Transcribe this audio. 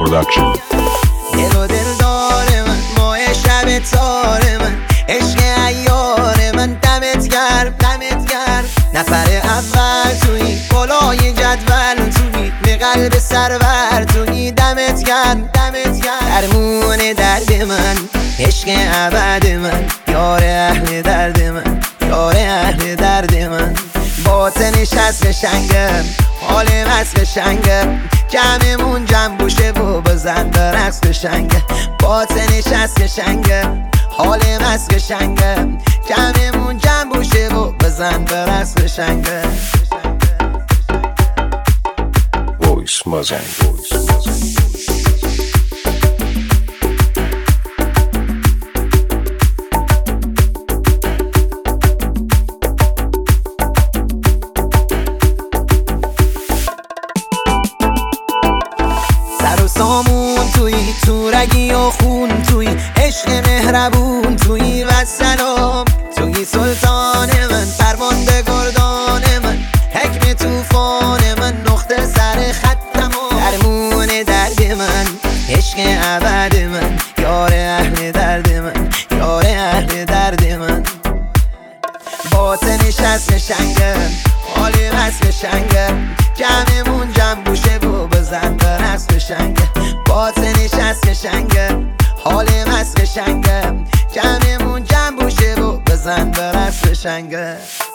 Production. دل و دلدار من، ماه شب تار من، عشق عیار من، دمت گرم دمت گرم. نفر اول توی، بالای جدول توی، به قلب سرور توی، دمت گرم دمت گرم. درمون درد من، عشق ابد من، یار اهل درد من، یار اهل درد من. باطنش هست قشنگم، حال مست قشنگم، جمعمون جمع بوشه و بزن به رقص قشنگه. باطنش هست قشنگم، حال مست قشنگم، جمعمون جمع بوشه و بزن به رقص قشنگه. Voice Mazang, Voice Mazang. سر و سامون توی، تو رگی و خون توی، عشق مهربون توی و سلام توی. سلطان من، فرمانده گردان من، حکم توفان من، نقطه سر خطم و درمون درد من، عشق ابد من، یار اهل درد من، یار اهل درد من. باطنش هست قشنگم، حال مست قشنگم، جمعمون جمع بوشه و بزن به رقص قشنگه. باطنش هست قشنگم، حال مست قشنگم، جمعمون جمع بوشه و بزن به رقص قشنگه.